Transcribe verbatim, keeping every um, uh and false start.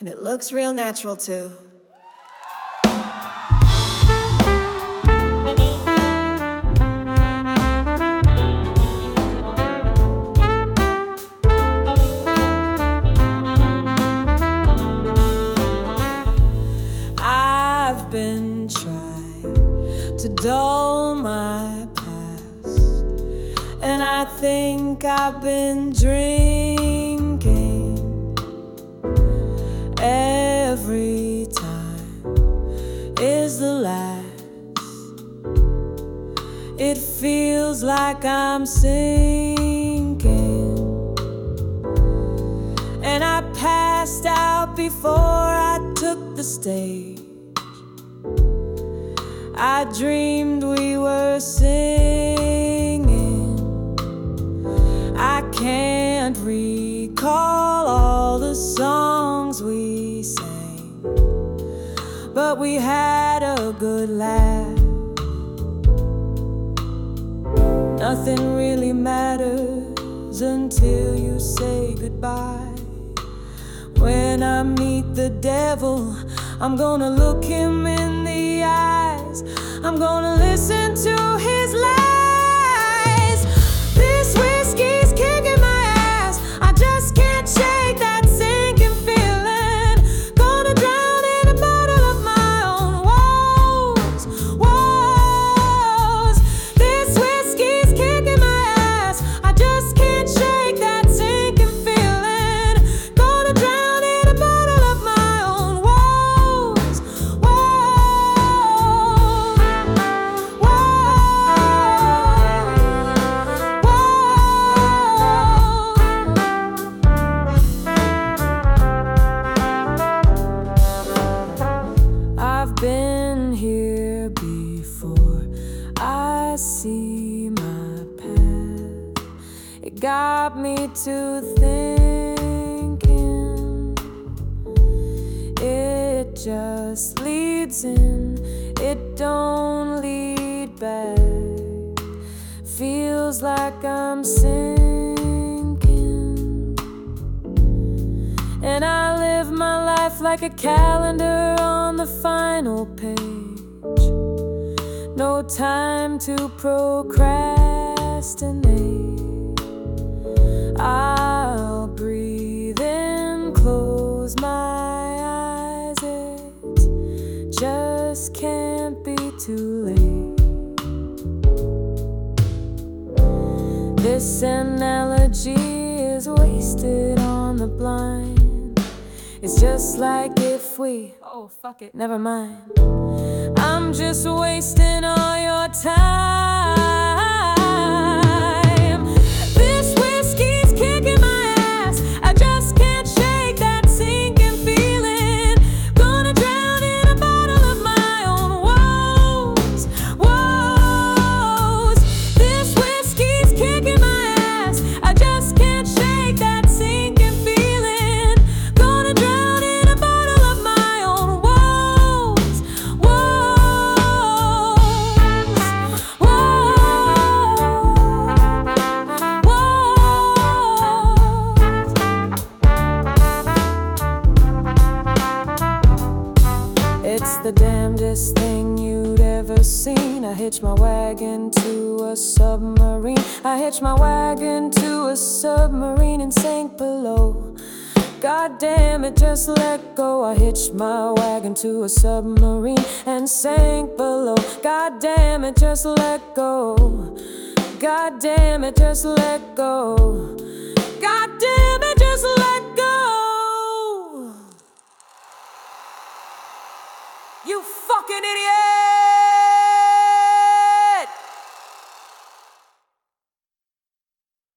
And it looks real natural too. I've been trying to dull my past, and I think I've been drinking every time is the last. It feels like I'm sinking, and I passed out before I took the stage. I dreamed we were singing. I can't recall all the songs we sang, but we had a good laugh. Nothing really matters until you say goodbye. When I meet the devil, I'm gonna look him in the eyes. I'm gonna listen to his lies. This whiskey's kicking my ass. I just can't shake that sinking feeling. Gonna drown in a bottle of my own woes, woes. This whiskey's kicking my ass. I just can't shake that sinking feeling. Gonna drown in a bottle of my own woes, woes, woes. I've been here before. I see my path. It got me to thinking. It just leads in, it don't lead back. Feels like I'm sinking, and I live my life like a calendar on the final page. No time to procrastinate. I'll breathe in, close my eyes. It just can't be too late. This analogy is wasted on the blind. It's just like if we, oh fuck it, never mind. I'm just wasting all your time. This whiskey's kicking my ass. I just can't shake that sinking feeling. Gonna drown in a bottle of my own woes, woes. This whiskey's kicking my ass. I just can't shake that sinking feeling. Gonna drown in a bottle of my own woes, woes. It's the damnedest thing you'd ever seen. I hitched my wagon to a submarine. I hitched my wagon to a submarine and sank below. God damn it, just let go. I hitched my wagon to a submarine and sank below. God damn it, just let go. God damn it, just let go. God damn it, just let go. You fucking idiot!